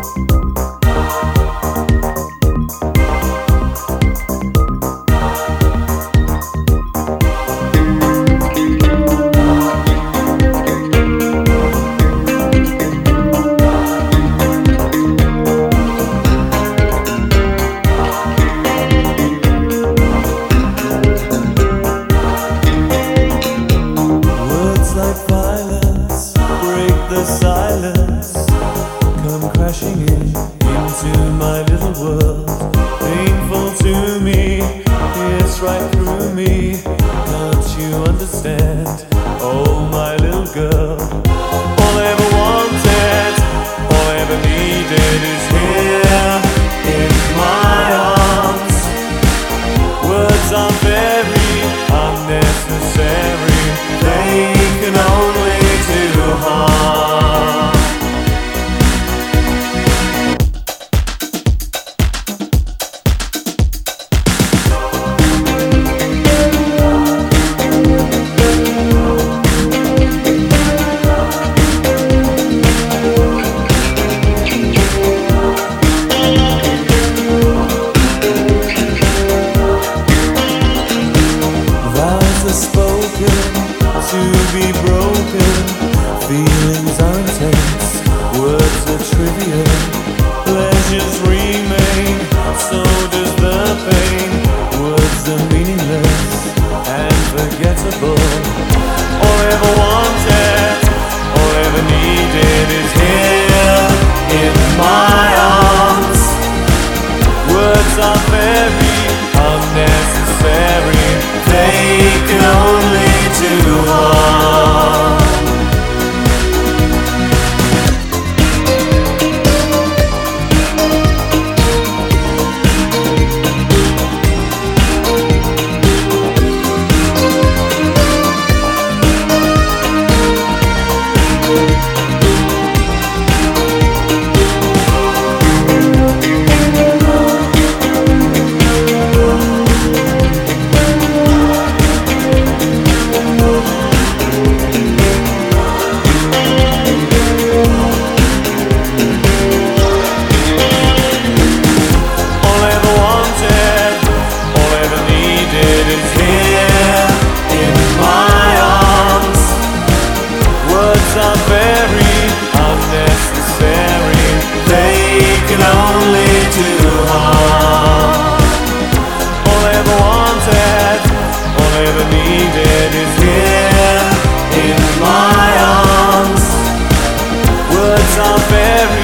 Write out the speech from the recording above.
into my little world. Painful to me, it's right through me. Don't you understand? Oh, my little girl. All I ever wanted, all I ever needed is here in my arms. Words are very unnecessary, they can only do harm. To be broken, feelings are intense, words are trivial, pleasures remain, so does the pain. Words are meaningless and forgettable. All I ever wanted, all I ever needed is here in my arms. Words are very unnecessary, they can only do harm. Are very unnecessary, they can only do harm. All I ever wanted, all I ever needed is here in my arms. Words are very